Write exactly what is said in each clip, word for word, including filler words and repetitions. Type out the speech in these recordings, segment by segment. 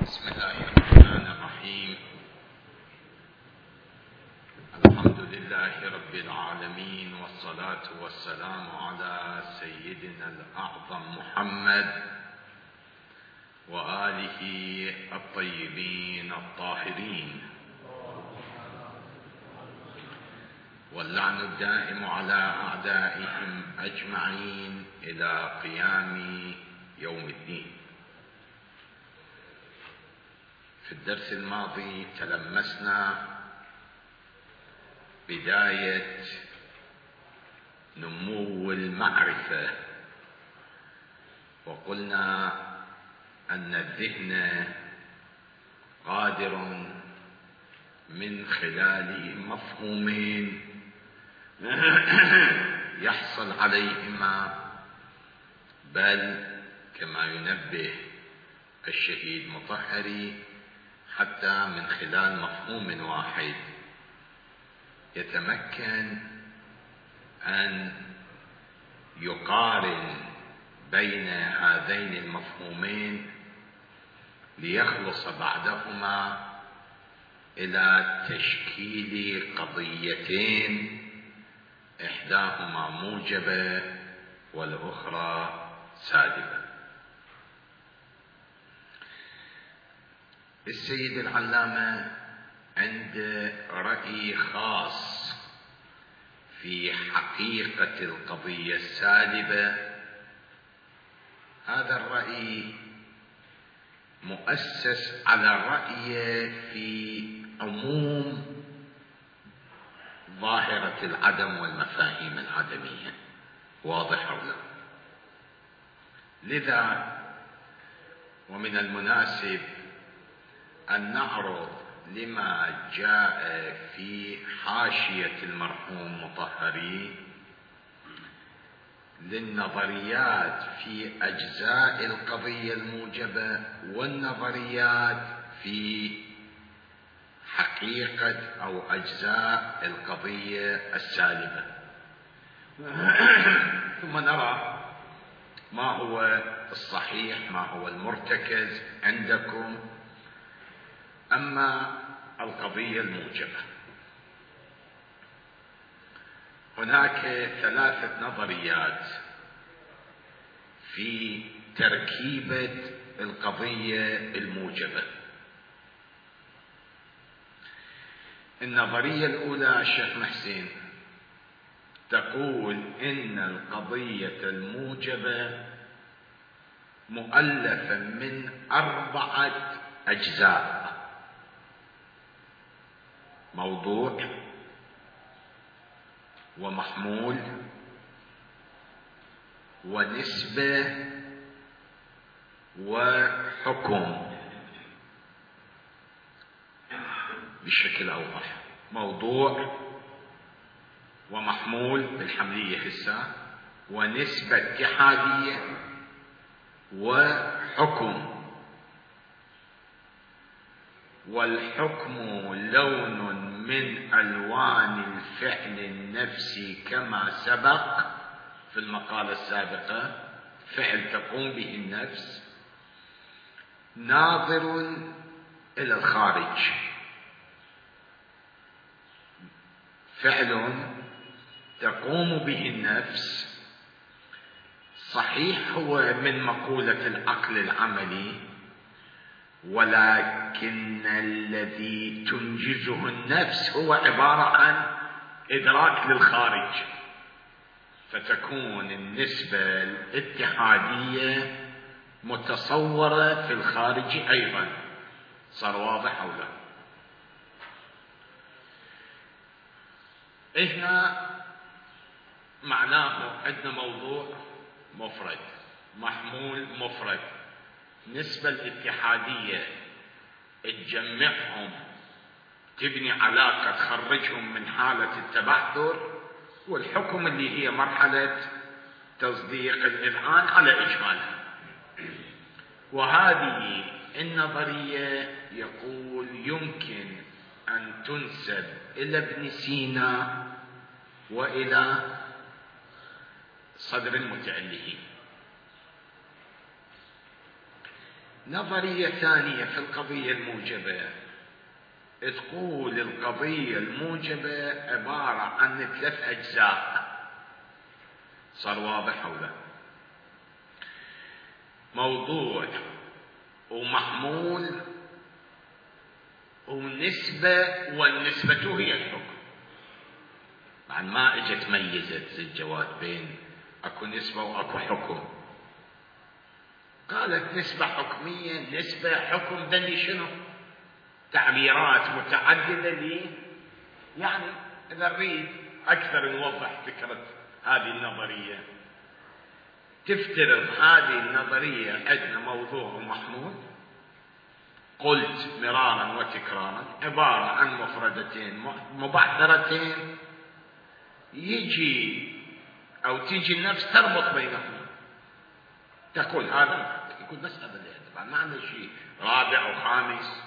بسم الله الرحمن الرحيم. الحمد لله رب العالمين، والصلاة والسلام على سيدنا الأعظم محمد وآله الطيبين الطاهرين، واللعن الدائم على أعدائهم أجمعين إلى قيام يوم الدين. في الدرس الماضي تلمسنا بداية نمو المعرفة، وقلنا أن الذهن قادر من خلال مفهومين يحصل عليهما، بل كما ينبه الشهيد مطهري حتى من خلال مفهوم واحد يتمكن أن يقارن بين هذين المفهومين ليخلص بعدهما إلى تشكيل قضيتين، إحداهما موجبة والأخرى سالبة. السيد العلامة عنده رأي خاص في حقيقة القضية السالبة. هذا الرأي مؤسس على رأيه في عموم ظاهرة العدم والمفاهيم العدمية، واضح أو لا؟ لذا ومن المناسب أن نعرض لما جاء في حاشية المرحوم مطهري للنظريات في أجزاء القضية الموجبة والنظريات في حقيقة أو أجزاء القضية السالبة، ثم نرى ما هو الصحيح، ما هو المرتكز عندكم. أما القضية الموجبة، هناك ثلاثة نظريات في تركيبة القضية الموجبة. النظرية الأولى الشيخ محسن تقول إن القضية الموجبة مؤلفة من أربعة أجزاء: موضوع ومحمول ونسبة وحكم. بشكل أوضح: موضوع ومحمول بالحملية حسا، ونسبة اتحادية وحكم. والحكم لون من ألوان الفعل النفسي كما سبق في المقالة السابقة، فعل تقوم به النفس ناظر إلى الخارج، فعل تقوم به النفس. صحيح هو من مقولة العقل العملي، ولكن الذي تنجزه النفس هو عبارة عن إدراك للخارج، فتكون النسبة الاتحادية متصورة في الخارج أيضا. صار واضح أو لا؟ إحنا معناه عندنا موضوع مفرد، محمول مفرد، نسبة الاتحادية تجمعهم تبني علاقة تخرجهم من حالة التبعثر، والحكم اللي هي مرحلة تصديق الإذعان على إجمالها. وهذه النظرية يقول يمكن أن تنسب إلى ابن سينا وإلى صدر المتألهين. نظرية ثانية في القضية الموجبة تقول القضية الموجبة عبارة عن ثلاث أجزاء. صار واضح أو لا؟ موضوع ومحمول ونسبة، والنسبة هي الحكم. بعد ما اجت ميزت الجواد بين اكو نسبة واكو حكم، قالت نسبة حكمية نسبة حكم، دلي شنو؟ تعبيرات متعددة لي. يعني اذا نريد اكثر نوضح فكرة هذه النظرية، تفترض هذه النظرية عندنا موضوع محمول، قلت مرارا وتكرارا عبارة عن مفردتين مبعثرتين، يجي أو تيجي النفس تربط بينهما، تقول هذا، يقول بس هذا اللي عندنا، ما عندنا شيء رابع وخامس.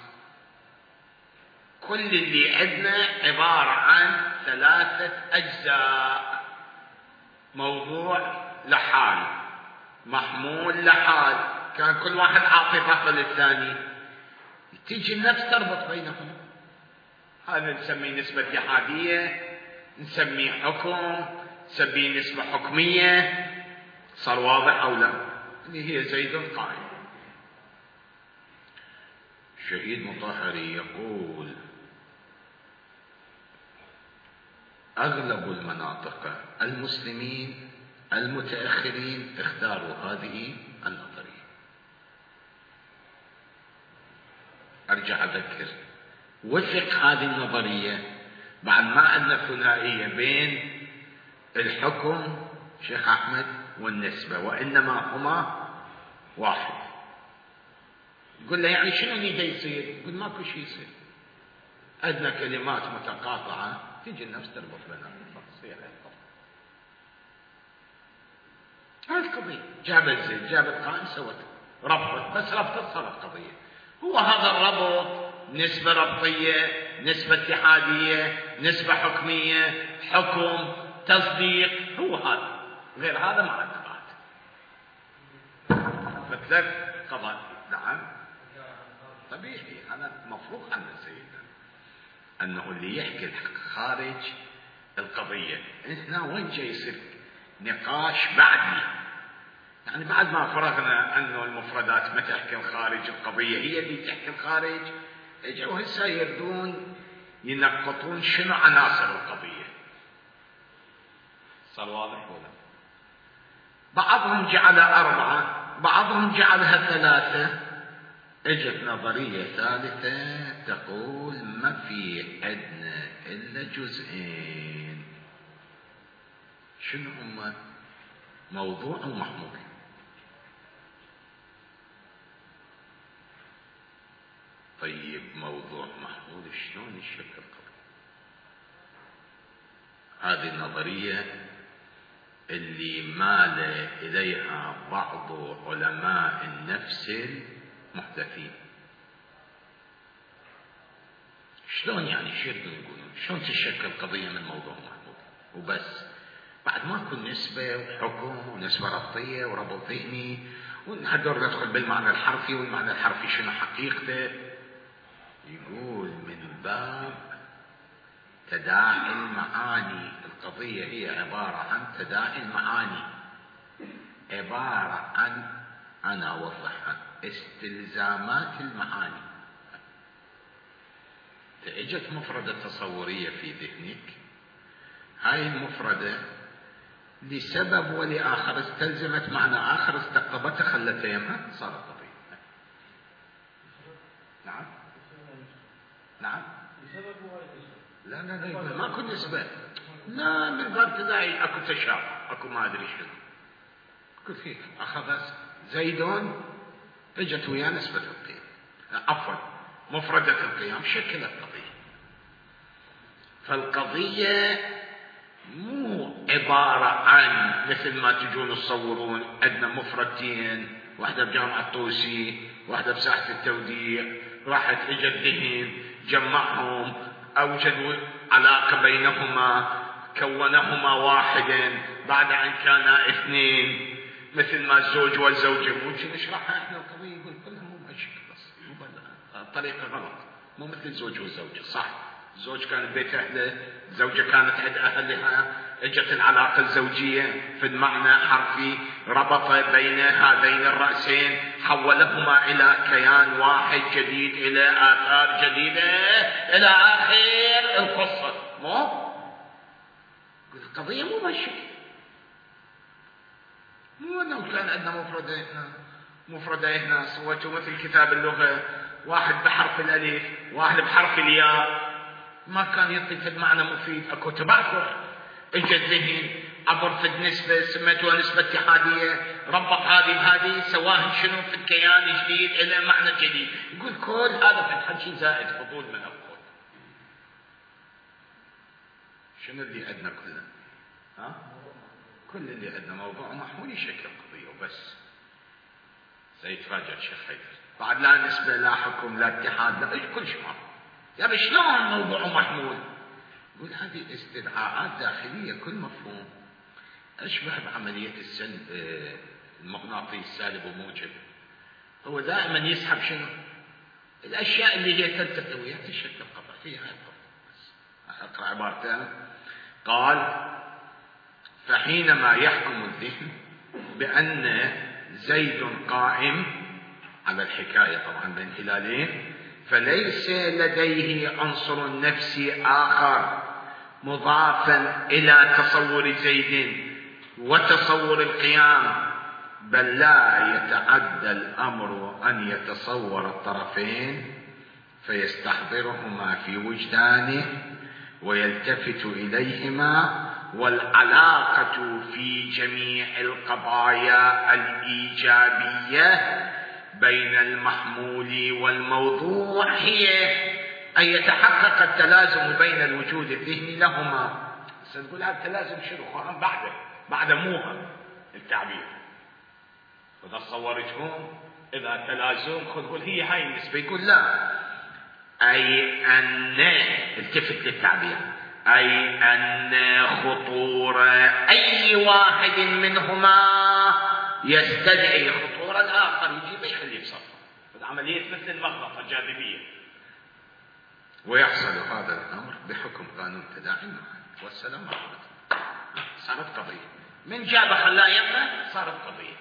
كل اللي عندنا عبارة عن ثلاثة أجزاء، موضوع لحال، محمول لحال، كان كل واحد عاطي طرف للثاني، تيجي النفس تربط بينهم. هذا نسميه نسبة اتحادية، نسميه حكم، نسميه نسبة حكمية. صار واضح أو لا؟ اللي هي زيد قائم. شهيد مطهري يقول أغلب المناطق المسلمين المتأخرين اختاروا هذه النظرية. أرجع أذكر، وفق هذه النظرية بعد ما عندنا ثنائية بين الحكم شيخ أحمد والنسبة، وإنما هما واحد. يقول له يعني شنو اللي دا يصير؟ يقول ماكو شيء يصير، عندنا كلمات متقاطعة تيجي النفس تربط بينها. هاي القضية جابت زيد جابت قائم سوت ربطت، بس ربطت صارت قضية. هو هذا الربط، نسبة ربطية، نسبة اتحادية، نسبة حكمية، حكم، تصديق، هو هذا، غير هذا ما اعتقاد. فثلاث قضايا. نعم طبيعي، هذا مفروض عنا سيدنا انه اللي يحكي خارج القضية. هنا وين جاي يصير نقاش بعدي، يعني بعد ما فرغنا انه المفردات ما تحكي الخارج، القضية هي اللي تحكي الخارج، اجوا هسه يردون ينقطون شنو عناصر القضية. صار واضح ولا؟ بعضهم جعل أربعة، بعضهم جعلها ثلاثة. اجت نظرية ثالثة تقول ما في عندنا إلا جزئين. شنو هما؟ موضوع ومحمول. طيب موضوع محمول شلون يشكل قضية؟ هذه النظرية اللي مال إليها بعض علماء النفس المحدثين. شلون يعني شو يقولون؟ شلون تشكل قضية من موضوع محمول وبس؟ بعد ما كل نسبة وحكم ونسبة ربطية وربط ذهني، ونقدر ندخل بالمعنى الحرفي، والمعنى الحرفي شنو حقيقته. يقول من باب تداعي المعاني، القضية هي عبارة عن تداعي المعاني، عبارة عن، أنا أوضحها، استلزامات المعاني. اجت مفردة تصورية في ذهنك، هاي المفردة لسبب ولآخر استلزمت معنى آخر، استقطبتها خلتها يمها، صارت قضية. نعم نعم لا لا لا يقول ماكو نسبة، لا من باب تداعي، اكو تشابه، اكو ما ادري شنو، اكو فيك اخذ زيدون اجت وياه نسبة القيم، عفوا مفردة القيام شكلت قضية. فالقضية مو عبارة عن مثل ما تجون تصورون عندنا مفردتين، واحدة بجامعة الطوسي واحدة بساحة التوديع، راحت اجت ذهن جمعهم، اوجدوا علاقة بينهما، كونهما واحدا بعد ان كانا اثنين، مثل ما الزوج والزوجة. ممكن نشرحها احنا القضية، يقول كلها مو الطريقة غلط، مو مثل الزوج والزوجة. صح، الزوج كان ببيت أهله، الزوجة كانت عند أهلها، اجت العلاقة الزوجية في المعنى حرفي، ربط بين هذين الرأسين، حولهما إلى كيان واحد جديد، إلى آثار جديدة، إلى آخر القصة. مو القضية مو ماشية، مو أنه كان عندنا مفردة هنا مفردة هنا سويتوا مثل كتاب اللغة، واحد بحرف الألف واحد بحرف الياء، ما كان يعطي المعنى مفيد. اكو تبعثر اجى الذهن عبر في النسبة، سميتوها نسبة اتحادية، ربط هذه بهذه، سواهن شنو في الكيان جديد الى معنى جديد. يقول كل هذا في الحكي زائد فضول من القول. شنو اللي عندنا كله؟ ها؟ كل اللي عندنا موضوع محمول يشكل قضية وبس. سيتفاجأ الشيخ حيدر بعد لا نسبة لا حكم لا اتحاد لا كل شيء معه. يا يعني شلون الموضوع محمول؟ يقول هذه استدعاءات داخلية كل مفهوم أشبه بعملية السلب المغناطيس سالب وموجب. هو دائما يسحب شنو؟ الأشياء اللي هي تلتقي وياها تشكل قطع فيها هاي القطع. بس أقرأ عبارته. قال: فحينما يحكم الذهن بأن زيد قائم على الحكاية طبعا بين هلالين، فليس لديه عنصر نفسي آخر مضافا إلى تصور زيد وتصور القيام، بل لا يتعدى الأمر أن يتصور الطرفين فيستحضرهما في وجدانه ويلتفت إليهما، والعلاقة في جميع القضايا الإيجابية بين المحمول والموضوع هي أن يتحقق التلازم بين الوجود الذهني لهما. ستقول هذا التلازم شنو؟ بعده بعد موها التعبير. وإذا صورتهم إذا تلازم خذ قول هي هاي النسبة. يقول لا، أي أن التفت للتعبير، أي أن خطورة أي واحد منهما يستدعي خطورة الآخر، يجيب يخليه بصفه. عملية مثل المغناطة الجاذبية. ويحصل هذا الأمر بحكم قانون تداعي المعاني والسلام عليكم. صارت قضية من جاب خلاه يقرأ، صارت قضية.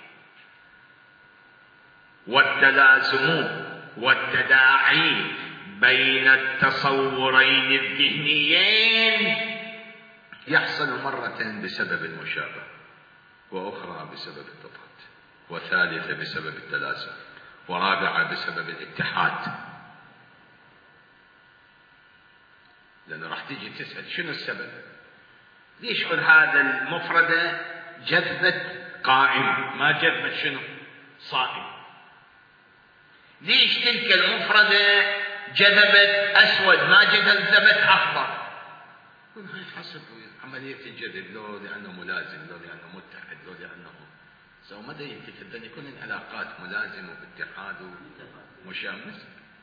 والتلازم والتداعي بين التصورين الذهنيين يحصل مرة بسبب المشابهة، وأخرى بسبب التضاد، وثالثة بسبب التلازم، ورابعة بسبب الاتحاد. لأنه راح تيجي تسأل شنو السبب؟ ليش قل هذا المفردة جذبت قائم ما جذبت شنو؟ صائم. ليش تلك المفردة جذبت أسود ما جذبت أخضر؟ كل هاي حسب عملية الجذب، لو لأنه ملازم، لو لأنه متحد، لو لأنه سو مدى يلتفت أن يكون العلاقات ملازم وباتحاد ومشامس.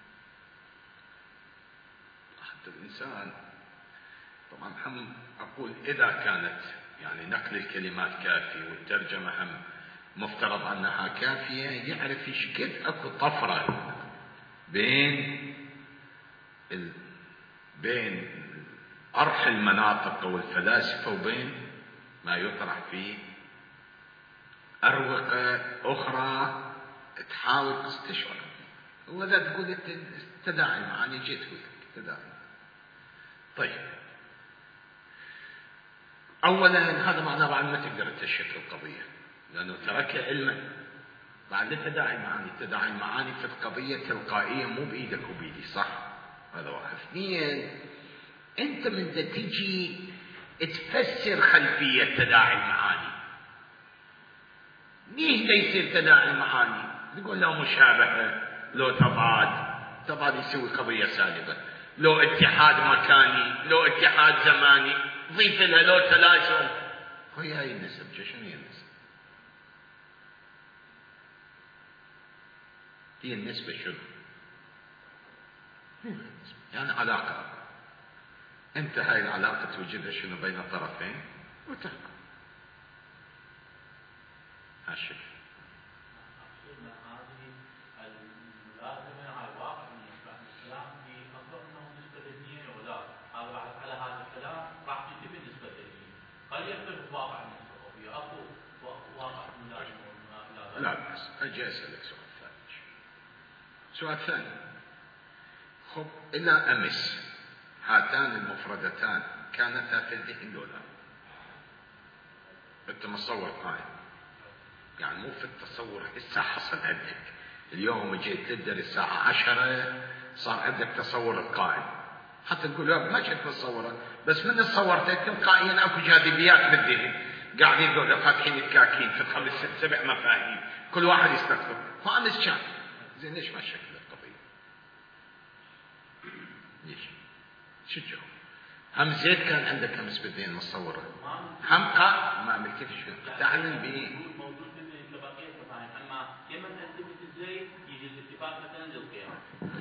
حتى الإنسان طبعا هم أقول إذا كانت يعني نقل الكلمات كافي والترجمة هم مفترض أنها كافية، يعرف إيش قد أكو طفرة بين ال... بين أرح المناطق والفلاسفة وبين ما يطرح في أروقة أخرى تحاول تستشعر. وإذا تقول التداعي المعاني جيت تقول تداعي. طيب، أولا هذا معناه بعد ما تقدر تشكل القضية، لأنه ترك علما. بعد التداعي المعاني، التداعي المعاني في القضية تلقائية مو بإيدك وبإيدي، صح؟ هذا واحد. اثنين، أنت من تجي تفسر خلفية تداعي المعاني. ليه يصير تداعي المعاني؟ تقول لو مشابهة، لو تضاد، تضاد يسوي قضية سالبة، لو اتحاد مكاني، لو اتحاد زماني، ضيف لها لو تلازم. هي هاي النسب. شنو هي النسب؟ هي النسبة شنو؟ يعني علاقة. انت هاي العلاقة توجدها شنو بين الطرفين وتحكم. هالشكل. أجي أسألك سؤال ثاني. سؤال ثاني، خب إلى أمس هاتان المفردتان كانتا في الذهن لو لا؟ أنت متصور قائم، يعني مو في التصور هسه حصل عندك اليوم جيت تدرس الساعة عشرة صار عندك تصور القائم، حتى تقول ما كنت متصوره، بس من تصورتك تلقائيا اكو جاذبيات بالذهن، قاعدين ذولا فاتحين الكاكين في خمس ست سبع مفاهيم كل واحد يستخدم فامس كان زين. ليش ما شكل القضيه؟ ليش؟ شو الجواب؟ هم زيد كان عندك امس بالذهن متصوره، هم قا ما عملت كيف شو تعلم به موجود في الاتفاقيه طبعا، اما كما تثبت ازاي يجي الاتفاق مثلا للقيام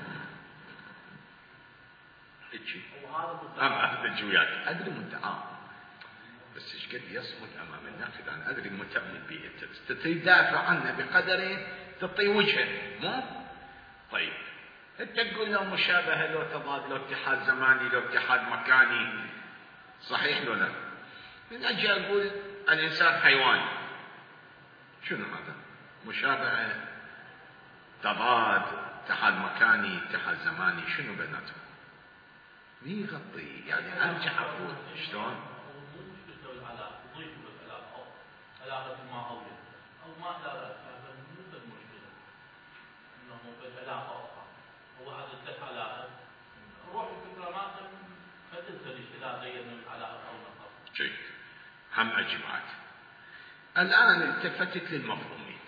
هيك أنا أهدج وياك أدري متعاون، بس إيش قد يصمد أمام الناقد. أنا أدري متأمل به، أنت تدافع عنه بقدره تعطي وجهه مو طيب. أنت تقول له مشابهة لو تضاد لو اتحاد زماني لو اتحاد مكاني، صحيح لو لا؟ من أجي أقول الإنسان حيوان، شنو هذا؟ مشابهة تضاد اتحاد مكاني اتحاد زماني، شنو بيناتهم؟ مين يغطي؟ يعني ارجع اقول شلون؟ مو مشكلة العلاقة، ضيف بس علاقة، علاقة مع أولاد، أو ما علاقة، هذا مو بس مشكلة، إنه بس علاقة أخرى، هو هذا ثلاث علاقات، روح الفكرة ما ما تنسى الاشتغال غير من العلاقة أو نقص. جيد، هم أجمعت. الآن التفتت للمفهومين،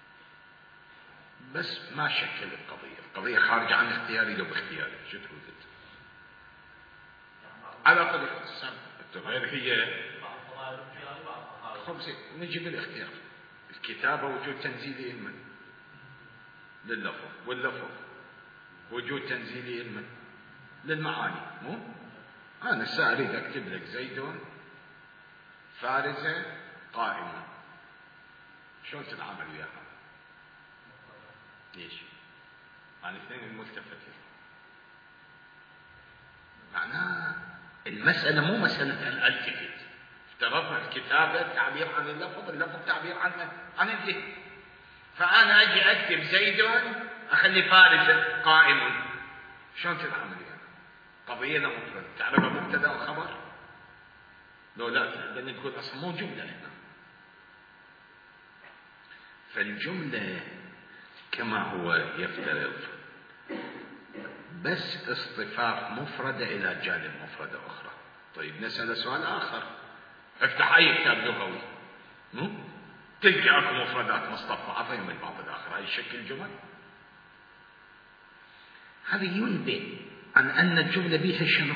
بس ما شكل القضية، القضية خارجة عن اختياري لو باختياري، شو تقول أنت؟ على طريقة السمع غير هي خمسة. نجي بالاختيار، الكتابة وجود تنزيلي علما لللفظ، واللفظ وجود تنزيلي علما للمعاني. مو أنا سأريد أكتب لك زيد فارزة قائمة، شلون تتعامل وياها؟ ليش؟ أنا اثنين الملتفت لي، معناه المسألة مو مسألة أن ألتفت، افترضنا الكتابة تعبير عن اللفظ، اللفظ تعبير عن عن الذهن، فأنا أجي أكتب زيد أخلي فارسة قائم، شلون تتعامل يعني؟ قضية مفردة تعرفها مبتدأ وخبر؟ لو لا لأن نقول أصلا مو جملة هنا، فالجملة كما هو يفترض بس اصطفاف مفردة إلى جانب مفردة أخرى. طيب نسأل سؤال آخر، افتح أي كتاب لغوي تلقى أكو مفردات مصطفى من بعض الآخر، هاي شكل جمل، هذا ينبئ عن أن الجملة بيها شنو؟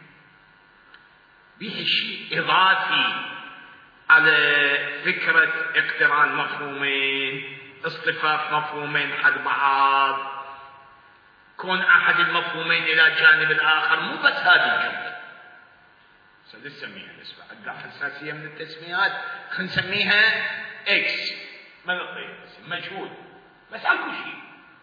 بيها شيء إضافي على فكرة اقتران مفهومين، اصطفاف مفهومين حد بعض، كون أحد المفهومين إلى جانب الآخر، مو بس هذه الجملة. سنسميها نسبة عندنا حساسية من التسميات، خلينا نسميها إكس، ما نعطيه اسم مجهول، بس أكو شيء.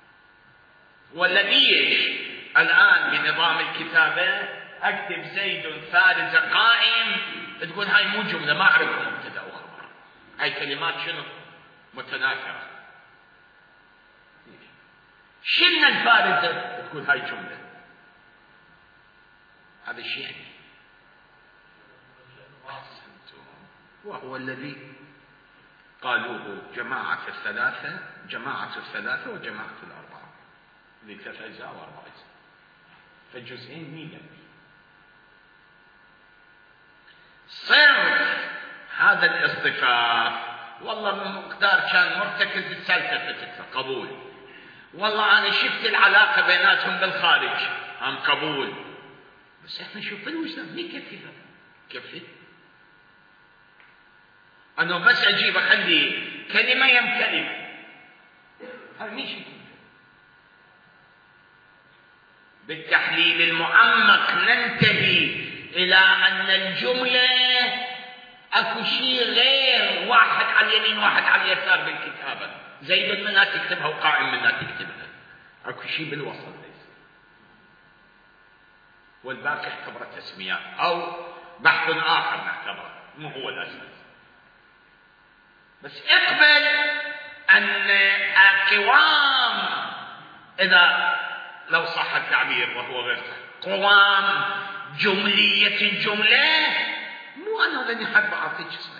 والذي الآن بنظام الكتابة أكتب زيد فارس قائم، تقول هاي مو جملة، ما أعرف مبتدأ وخبر، هاي كلمات شنو؟ متناثرة. شلنا الفارسة تقول هاي جملة، هذا الشيء يعني. وهو الذي قالوه جماعة الثلاثة، جماعة الثلاثة وجماعة الأربعة، اللي ثلاث أجزاء وأربع أجزاء، فالجزئين مية. صرف هذا الاصطفاف، والله مقدار كان مرتكز السلسفة قبول، والله أنا شفت العلاقة بيناتهم بالخارج هم قبول، بس احنا نشوف بالوجدان مين كيف هذا كيف أنا بس أجيب أخلي كلمة يم كلمة، هذا مين شيء. بالتحليل المعمق ننتهي إلى أن الجملة أكو شيء غير واحد على اليمين واحد على اليسار بالكتابة، زيد منها تكتبها وقائم منها تكتبها، أكو شيء بالوسط ليس، والباقي اعتبره تسميات أو بحث آخر نعتبره مو هو الأساس. بس اقبل أن قوام، إذا لو صح التعبير وهو غير صح، قوام جملية الجملة، مو أنا لاني حد بعطيك صحيح.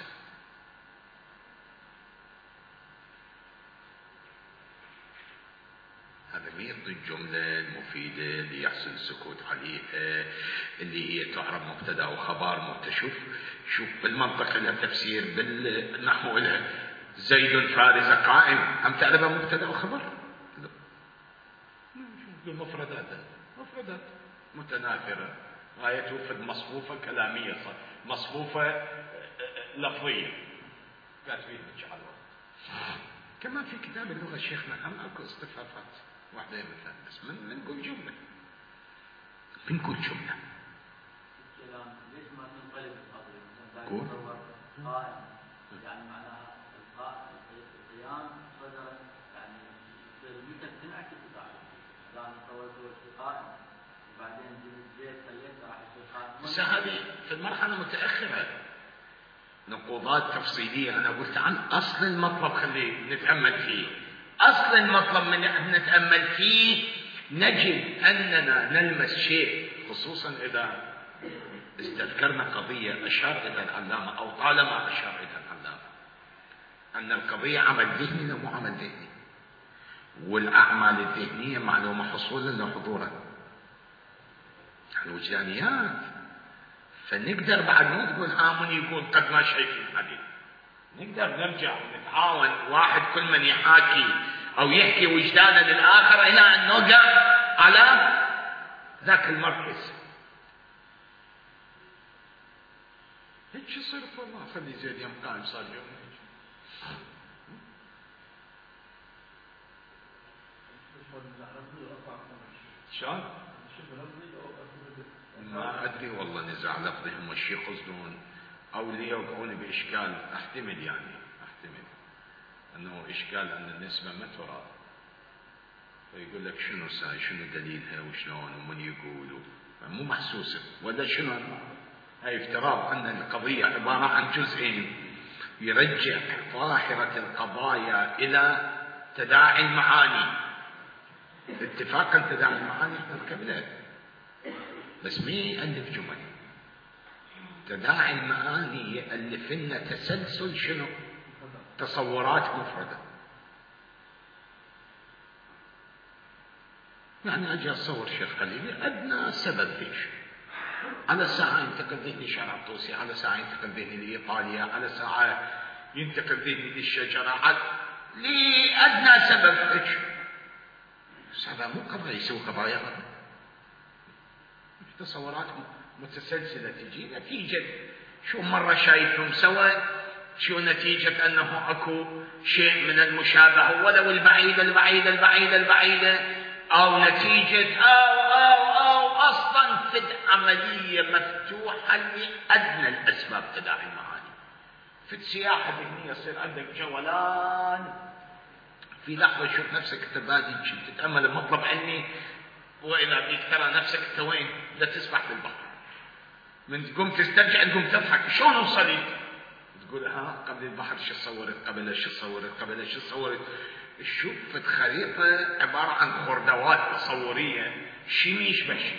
هذا ميض الجملة المفيدة اللي يحصل السكوت عليها، اللي هي تعرف مبتدا وخبر متشوف. شوف بالمنطق لها تفسير، بالنحو لها زيد فارس قائم، هم تعرفها مبتدا وخبر؟ لا، المفردات مفردات متناثرة، غاية توفد مصفوفة كلامية، مصفوفة لفظية كاتبين بالجعل. كما في كتاب اللغة شيخنا هم اكو اصطفافات واحدة مثلا، بس من من كل جملة، من كل جملة. ليش ما تنقلب القضية؟ قول. قائم يعني معناها القيام صدر، يعني متى تنعكس بعد؟ الآن تصورت قائم وبعدين جيت سيدت راح يصير قائم. بس هذه في المرحلة متأخرة، نقوضات تفصيلية. أنا قلت عن أصل المطلب خليه نتأمل فيه. أصل المطلب من أن نتأمل فيه نجد أننا نلمس شيء، خصوصا إذا استذكرنا قضية أشار إلى العلامة أو طالما أشار إلى العلامة، أن القضية عمل ذهني ومو عمل ذهني، والأعمال الذهنية معلومة حصولا وحضورا، الوجدانيات. فنقدر بعد مو تقول آمن يقول قد ما شايفين حديث، نقدر نرجع نتعاون، واحد كل من يحاكي أو يحكي وجدانه للآخر إلى أن نوقع على ذاك المركز. هيك شو صرت والله، خلي زيد يوم قائم صار يوم شلون؟ ما أدري والله نزاع لفظي هم الشي يقصدون أو اللي يوقعون بإشكال. أحتمل يعني أحتمل أنه إشكال أن النسبة ما ترى، فيقول لك شنو ساي شنو دليلها وشلون ومن يقول، مو محسوسة ولا شنو. هاي افتراض أن القضية عبارة عن جزئين، يرجع ظاهرة القضايا إلى تداعي المعاني. اتفاقا تداعي المعاني احنا قبله، بس مين يألف جمل؟ تداعي المعاني يألف لنا تسلسل شنو؟ تصورات مفردة. يعني أجي أصور شيخ خليلي أدنى سبب ليش، على ساعة ينتقل ذهني شارع الطوسي، على ساعة ينتقل ذهني لإيطاليا، على ساعة ينتقل ذهني للشجرة، على لأدنى سبب ليش. بس هذا مو قضايا يسوي قضايا، تصورات متسلسلة تجي نتيجة شو مرة شايفهم سوا، شو نتيجة أنه أكو شيء من المشابهة ولو البعيدة البعيدة البعيدة البعيدة، أو نتيجة أو أو أو أصلا في عملية مفتوحة لأدنى الأسباب تداعي المعاني. في السياحة الذهنية يصير عندك جولان، في لحظة تشوف نفسك تبادل تتأمل مطلب علمي، وإذا بيك ترى نفسك أنت وين؟ لا تسبح في البحر، من تقوم تسترجع تقوم تضحك، شلون وصلت؟ تقول ها قبل البحر شو صورت، قبل شو صورت، قبل شو صورت. شوفت خريطة عبارة عن خردوات تصورية، شي ما يشبه شي،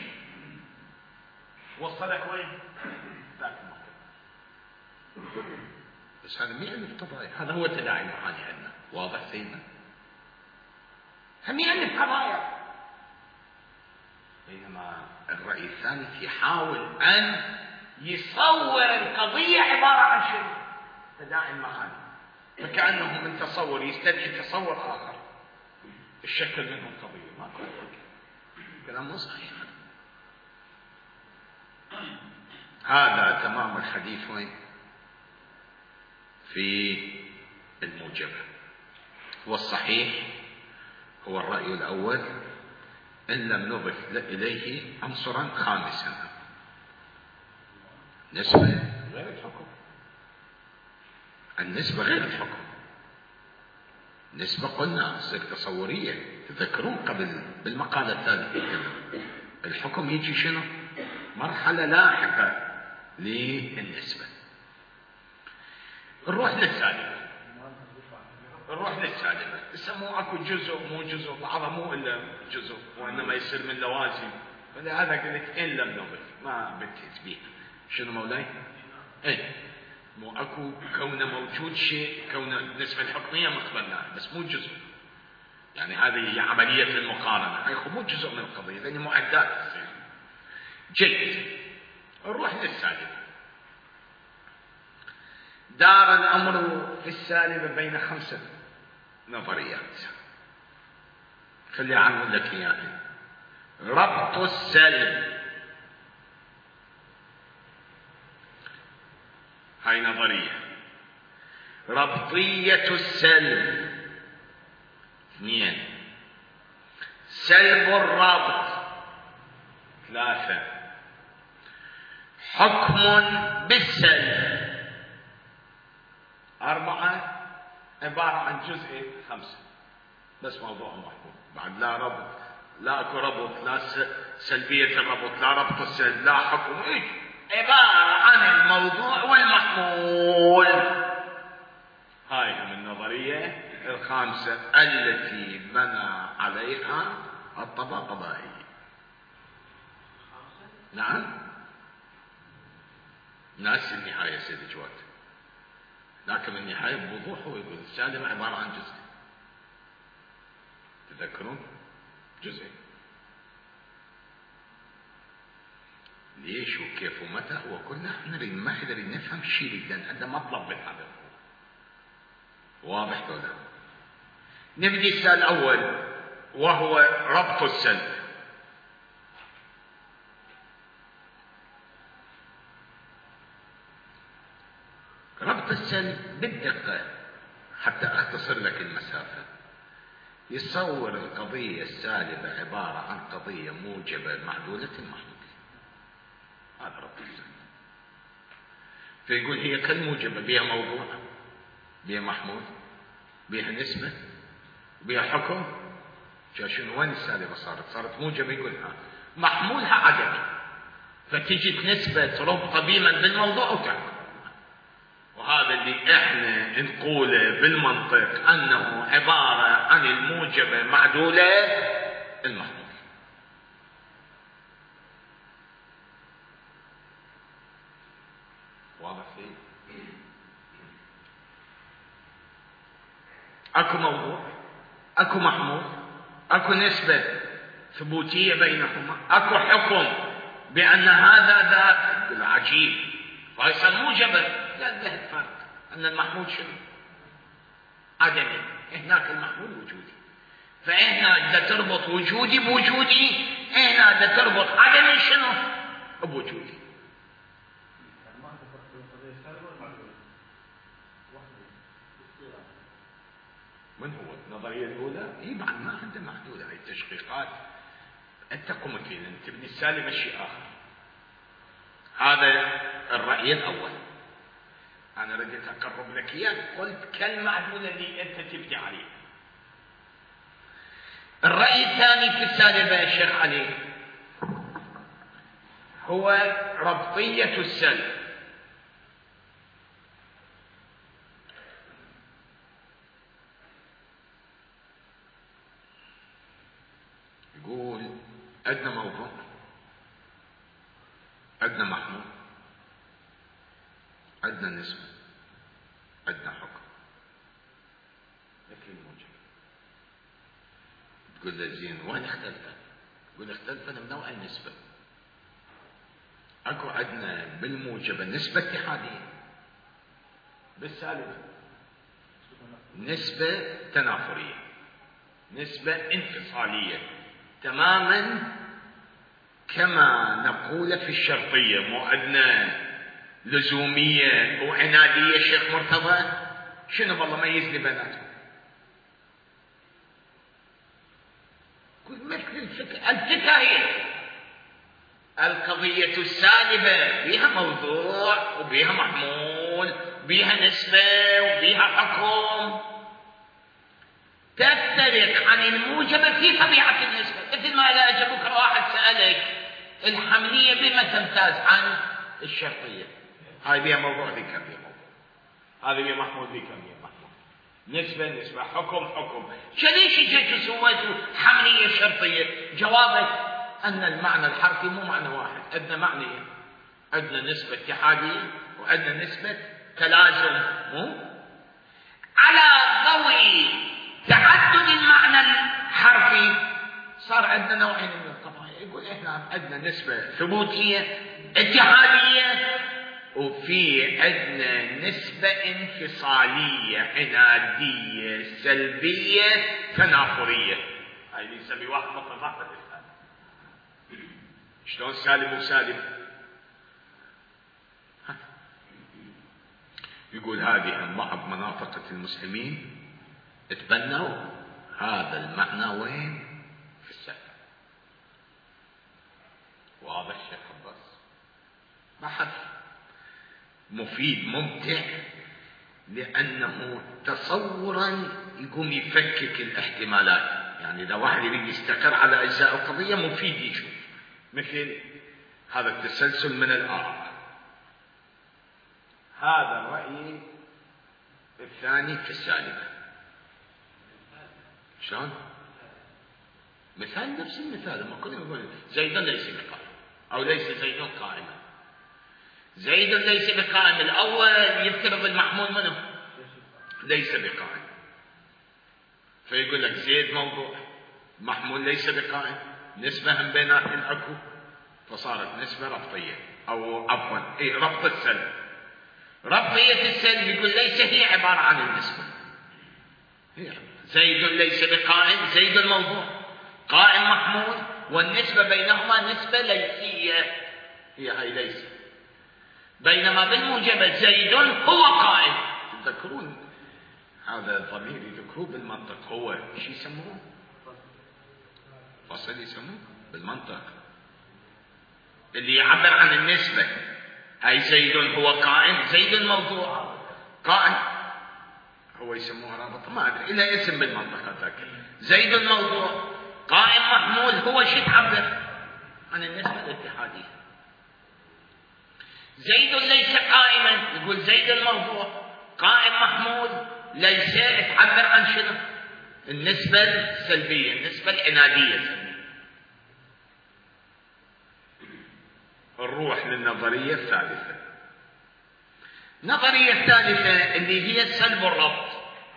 وصلك وين؟ ذاك المكان. بس هذا مو يألف قضايا، هذا هو تداعي المعاني عندنا، واضح سيدنا؟ هم يألف قضايا. بينما الرأي الثالث يحاول أن يصور القضية عبارة عن شيء تداعي المعاني، فكأنه من تصور يستدعي تصور آخر الشكل منه القضية. ما كان كلام مو صحيح. هذا تمام الحديث وين؟ في الموجبة. والصحيح هو الرأي الأول إن لم نضف إليه عنصرا خامسا، نسبة غير الحكم. النسبة غير الحكم. نسبة قلنا صيغة تصورية، تذكرون قبل بالمقالة الثالثة الحكم يجي شنو؟ مرحلة لاحقة للنسبة. نروح للثالث. نروح للسالبة. يسموه اكو جزء مو جزء، بعضها مو الا جزء وانما يصير من لوازم، فلهذا قلت ان لم نضف ما بتيت بيها. شنو مولاي؟ اي مو اكو كونه موجود شيء، كونه النسبة الحكمية مقبلناها بس مو جزء، يعني هذه هي عملية المقارنة، اي مو جزء من القضية لأن معدات تصير. جيد، نروح للسالبة. دار الأمر في السالبة بين خمسة نظريات، خلي أعمل لك إياها. ربط السلب، هاي نظرية. ربطية السلب، اثنين. سلب الربط، ثلاثة. حكم بالسلب، أربعة. عبارة عن جزء، خمسة. بس موضوع محكوم بعد، لا ربط، لا اكو ربط، لا سلبية الربط، لا ربط السلب، لا حكم، إيه؟ عبارة عن الموضوع والمحمول. هاي هم النظرية الخامسة التي بنى عليها الطباطبائي. نعم، ناس النهاية سيدي جواد، لكن النهاية بوضوح هو يقول السالبة عبارة عن جزء. تذكرون جزء، ليش وكيف ومتى هو كله احنا ما نقدر نفهم شيء، لان هذا مطلب من هذا. واضح ولا؟ نبدي السؤال الاول وهو ربط السلب. ربط السلب بالدقة حتى اختصر لك المسافة. يصور القضية السالبة عبارة عن قضية موجبة معدولة محدودة، هذا ربط السلب. فيقول هي كالموجبة، بها موضوع، بها محمول، بها نسبة، بها حكم. شنو وين السالبة صارت؟ صارت موجبة، يقولها محمولها عدمي، فتجي نسبة ربط بما بالموضوع وتحكم. وهذا اللي احنا نقوله بالمنطق انه عبارة عن الموجبة معدولة المحمول. واضح فيه؟ اكو موضوع، اكو محمول، اكو نسبة ثبوتية بينهما، اكو حكم بان هذا ذاك. العجيب فيصير موجبة، لا له الفرق ان المحمول شنو؟ عدمي، هناك المحمول وجودي. فهنا بدها تربط وجودي بوجودي، هنا بدها تربط عدمي شنو؟ بوجودي. من هو النظرية الأولى؟ إيه بعد ما عنده محدودة، هاي التشقيقات أنت قمت فيها، أنت تبني السالبة شيء آخر. هذا الرأي الأول، أنا رديت أقرب لك إياه، قلت كالمعدولة اللي أنت تبدي عليه. الرأي الثاني في السالبة يا شيخ علي هو ربطية السلب. يقول عندنا موضوع، عندنا محمول، عندنا نسبة، عندنا حكم، مثل الموجب. تقول له زين وين اختلفت؟ يقول اختلفت من نوع النسبة. اكو عندنا بالموجبة نسبة اتحادية، بالسالبة نسبة تنافرية، نسبة انفصالية، تماما كما نقول في الشرطية. مو عندنا لزومية وعنادية شيخ مرتضى؟ شنو والله ميز لي بيناتهم؟ مثل الفكرة، الفكرة هي القضية السالبة بها موضوع وبها محمول، بها نسبة وبها حكم، تفترق عن الموجبة في طبيعة النسبة. مثل ما لا أجابك واحد سألك الحملية بما تمتاز عن الشرطية، هاي بها موضوع ذي كم بها موضوع، هذا بها محمول ذي كم بها محمول. نسبة نسبة، حكم حكم. ليش جيتوا سويتوا حملية شرطية؟ جوابك أن المعنى الحرفي مو معنى واحد، عندنا معنيين، عندنا نسبة اتحادية وعندنا نسبة تلازم. مو على ضوء تعدد المعنى الحرفي صار عندنا نوعين من القضايا. يقول احنا عندنا نسبة ثبوتية اتحادية، وفي عندنا نسبة انفصالية عنادية سلبية تنافرية. هاي اللي يسمي واحد متضاد. شلون سالب وسالب؟ يقول هذه بعض مناطق المسلمين اتبنوا هذا المعنى وين؟ في السلف. واضح الشيخ عباس؟ بحث مفيد ممتع، لأنه تصورا يقوم يفكك الاحتمالات. يعني إذا واحد يريد يستقر على أجزاء القضية مفيد يشوف مثل هذا التسلسل من الآراء. هذا الرأي الثاني في السالبة. شلون؟ مثال نفس المثال لما كنا نقول زيد ليس بقائم أو ليس زيد قائما. زيد ليس بقائم، الأول يفترض المحمول منه ليس بقائم، فيقول لك زيد موضوع، محمول ليس بقائم، نسبة هم بيناتهم اكو، فصارت نسبة ربطية أو عفوا إيه ربط السلب. ربطية السلب يقول ليس هي عبارة عن النسبة، هي زيد ليس بقائم، زيد الموضوع، قائم محمول، والنسبة بينهما نسبة ليسية، هي هاي ليس. بينما بالموجب زيد هو قائم. تذكرون هذا الضمير يذكروه بالمنطق، هو شو يسموه؟ فصل يسموه بالمنطق اللي يعبر عن النسبة. هاي زيد هو قائم، زيد الموضوع قائم، هو يسموه رابط ما أدري إلا اسم بالمنطق أتذكر. زيد الموضوع قائم محمول، هو شو تعبر عن النسبة الاتحادية. زيد ليس قائما يقول زيد الموضوع قائم محمول، ليس تعبر عن شنو؟ النسبة السلبية، النسبة العنادية السلبية. نروح للنظرية الثالثة. النظرية الثالثة اللي هي سلب الربط.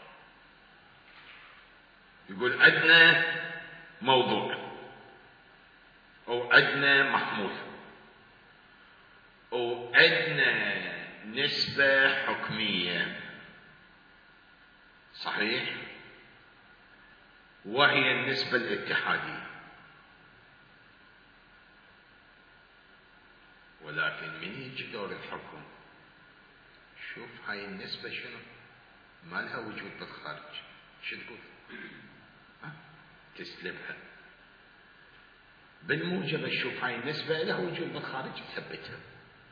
يقول عندنا موضوع أو عندنا محمول أو عندنا نسبة حكمية، صحيح، وهي النسبة الاتحادية، ولكن من يجي دور الحكم شوف هاي النسبة شنو؟ ما لها وجود بالخارج، شو تقول؟ تسلبها. بالموجب تشوف هاي النسبة لها وجود بالخارج تثبتها.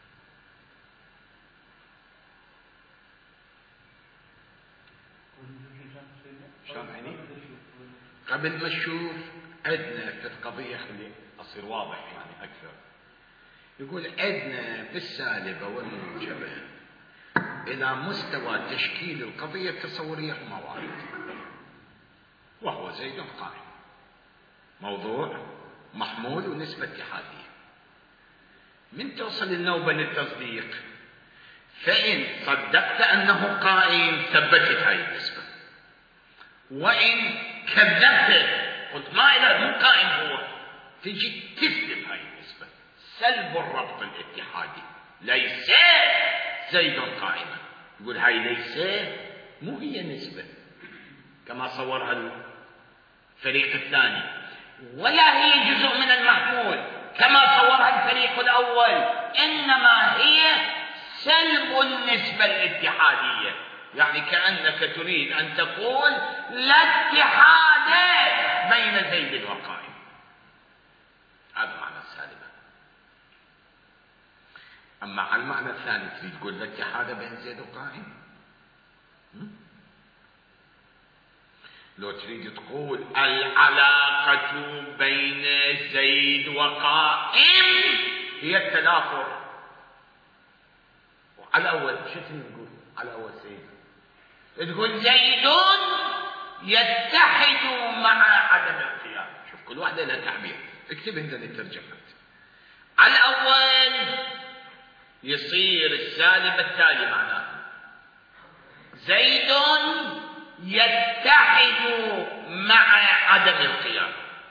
شلون يعني؟ قبل ما نشوف عندنا في القضية، خلي أصير واضح يعني أكثر. يقول عندنا بالسالبة والموجبة إلى مستوى تشكيل القضية التصورية هما واحد، وهو زيد قائم، موضوع محمول ونسبة اتحادية. من توصل النوبة للتصديق، فإن صدقت أنه قائم ثبتت هاي النسبة، وإن كذبت قلت ما إله مو قائم هو، تجي تسلب هاي النسبة. سلب الربط الاتحادي، ليس زيد قائما. يقول هاي ليس مو هي نسبة كما صورها الفريق الثاني، ولا هي جزء من المحمول كما صورها الفريق الأول، إنما هي سلب النسبة الاتحادية. يعني كأنك تريد أن تقول لا اتحاد بين زيد وقائم. هذا معنى السالبة. أما على المعنى الثاني تريد تقول لا اتحاد بين زيد وقائم، لو تريد تقول العلاقة بين زيد وقائم هي التنافر، وعلى أول شو تريد تقول؟ على أول سيد تقول زيد يتحد مع عدم القيام. شوف كل واحدة لها تعبير، اكتب انت الترجمات. على الأول يصير السالب التالي معناه زيد يتحد مع عدم القيام.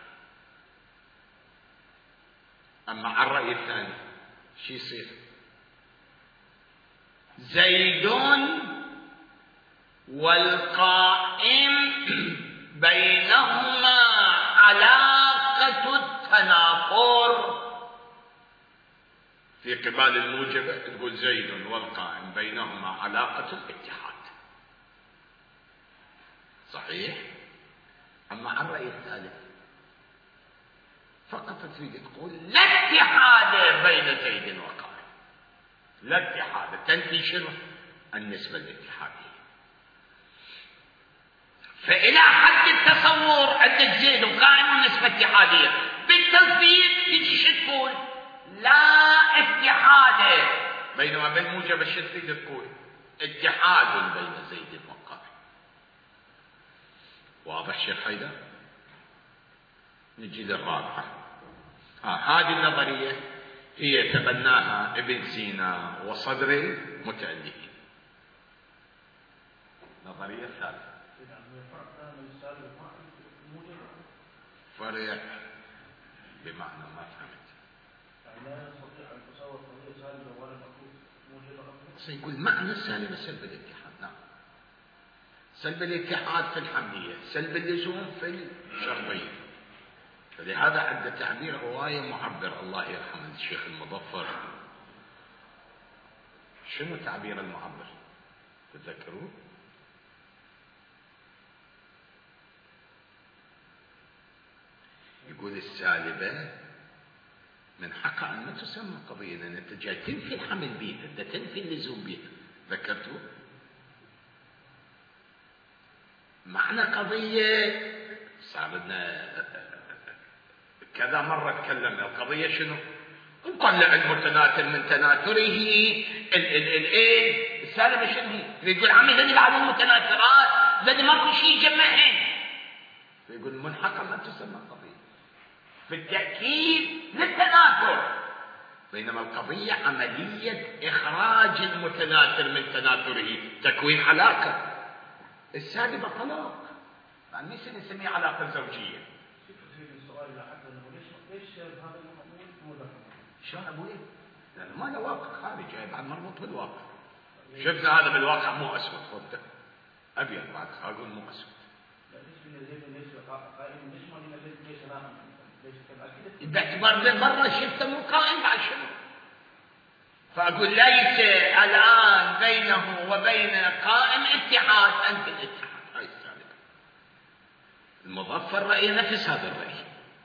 أما على الرأي الثاني شو يصير؟ زيد والقائم بينهما علاقة التنافر. في قبال الموجبة تقول زيد والقائم بينهما علاقة الاتحاد، صحيح؟ أما على الرأي الثالث فقط تريد تقول لا اتحاد بين زيد وقائم، لا اتحاد، تنفي شنو؟ النسبة الاتحادية. فإلى حد التصور عندك زيد وقائم والنسبة اتحادية، بالتطبيق تجي شو تقول؟ لا اتحاد، بينما بالموجب شو تريد تقول؟ اتحاد بين زيد وقائم. واضح شيخ حيدر؟ نجي للرابعة. آه هذه النظرية هي تبناها ابن سينا وصدر المتألفين. النظرية الثالثة فرق بمعنى ما فهمت. لا يستطيع أن تصور قضية سالبة ولا مكروه موجبة. سيقول معنى السالبة سلب الاتحاد. نعم، سلب الاتحاد في الحملية، سلب اللزوم في الشرطية. فلهذا عند تعبير رواية معبر، الله يرحمه الشيخ المظفر. شنو تعبير المعبر؟ تذكروا؟ يقول السالبة من حقها أن ما تسمى قضية، لأن أنت جاي تنفي الحمل بيها، أنت تنفي اللزوم بيها. ذكرتوا؟ معنى قضية صار لنا كذا مرة تكلمنا. القضية شنو؟ نطلع المتناثر من تناثره. الايه السالبة شنو هي؟ يقول عمي هذه بعض المتناثرات لأن ماكو شيء يجمعهن. يقول المنحقة ما تسمى قضية في التأكيد للتناثر، بينما القضية عملية إخراج المتناثر من تناثره، تكوين علاقة. السالبة طلاق، يعني ليش نسميه علاقة زوجية؟ شلون ابوي؟ لانه ما له واقع خارجي، بعد مربوط بالواقع. شفنا هذا بالواقع مو اسود، خذته ابيض بعد اقول مو اسود. باعتبار ذا برا شفته مو قائم بعد شنو؟ فاقول ليس الان بينه وبين قائم اتحاد، انت الاتحاد. هاي السالبه. المظفر راي نفس هذا الراي.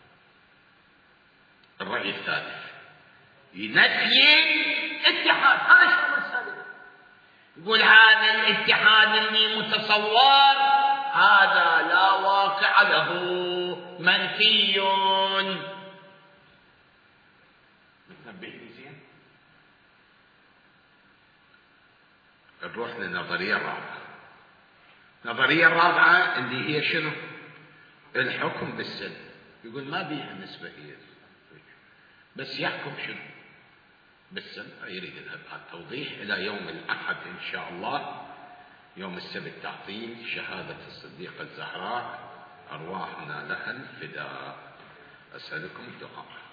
الراي الثالث ينفي الاتحاد، هذا شرط السالبة. يقول هذا الاتحاد اللي متصور هذا لا واقع له، منفي. متنبهني زين؟ نروح للنظرية الرابعة. النظرية الرابعة اللي هي شنو؟ الحكم بالسلب. يقول ما بيها نسبة هي، بس يحكم شنو؟ بالسلب. يريد التوضيح إلى يوم الأحد إن شاء الله، يوم السبت تعطيل شهادة الصديقة الزهراء، أرواحنا لها الفداء. أسألكم الدعاء.